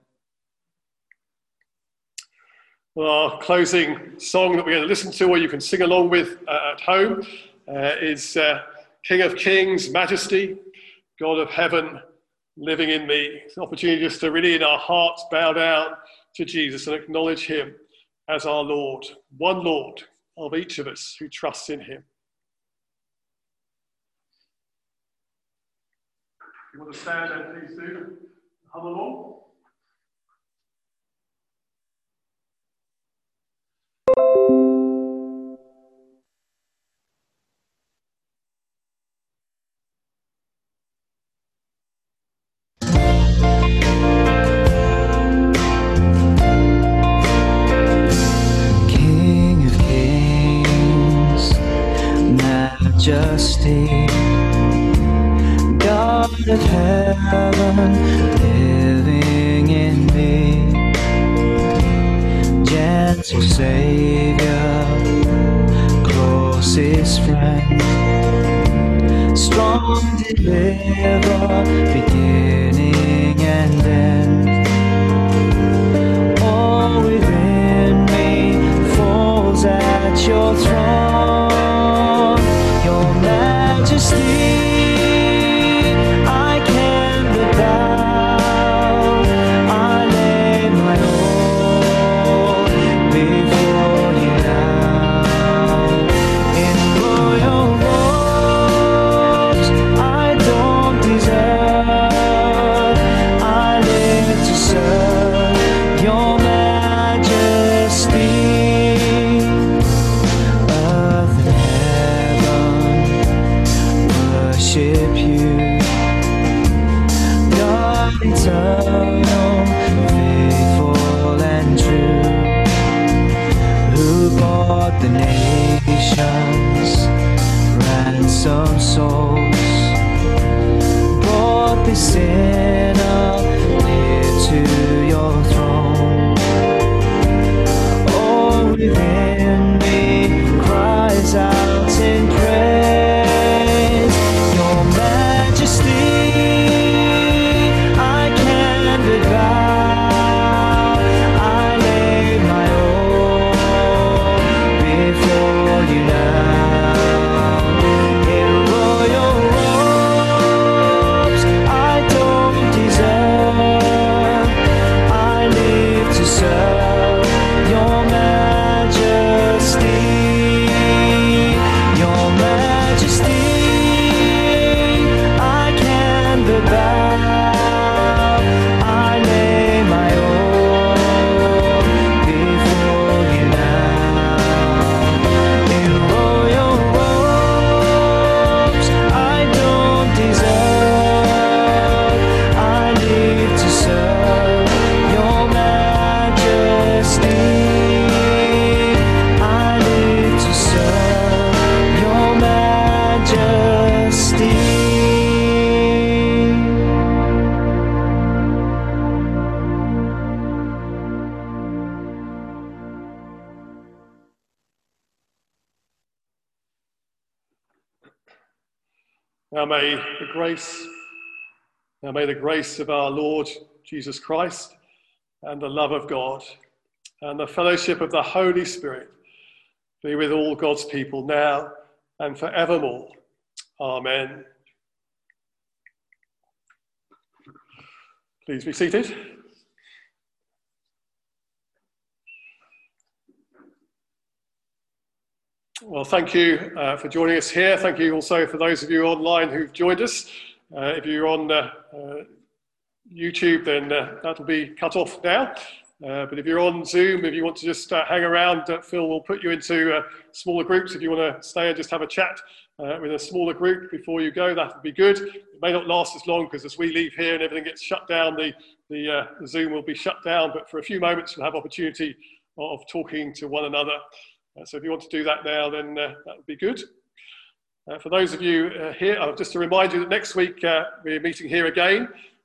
Well, our closing song that we're going to listen to, or you can sing along with at home, is King of Kings, Majesty, God of heaven, living in me. It's an opportunity just to really in our hearts bow down to Jesus and acknowledge him as our Lord, one Lord of each of us who trusts in him. If you want to stand, then please do. Hum along. Majesty, God of heaven, living in me, gentle Savior, closest friend, strong deliverer, beginning and end. All within me falls at your throne. Your Majesty, I can but bow. I lay my all before you now. In royal robes I don't deserve. I live to serve your Majesty. Earth and worship you, God eternal, faithful and true, who bought the nations, ransomed souls, brought the sinner near to your throne. All within me cries out in praise. Your Majesty, I can but bow. I lay my all before you now. In royal robes I don't deserve. I live to serve your Majesty. Your Majesty, bow. I lay my all before you now. In royal robes I don't deserve. I live to serve your Majesty. I live to serve your Majesty. Now may the grace of our Lord Jesus Christ and the love of God and the fellowship of the Holy Spirit be with all God's people now and forevermore. Amen. Please be seated. Well, thank you for joining us here. Thank you also for those of you online who've joined us. If you're on YouTube, then that'll be cut off now. But if you're on Zoom, if you want to just hang around, Phil will put you into smaller groups. If you want to stay and just have a chat with a smaller group before you go, that would be good. It may not last as long because as we leave here and everything gets shut down, the Zoom will be shut down. But for a few moments, you'll have opportunity of talking to one another. So if you want to do that now, then that would be good. For those of you here, just to remind you that next week we're meeting here again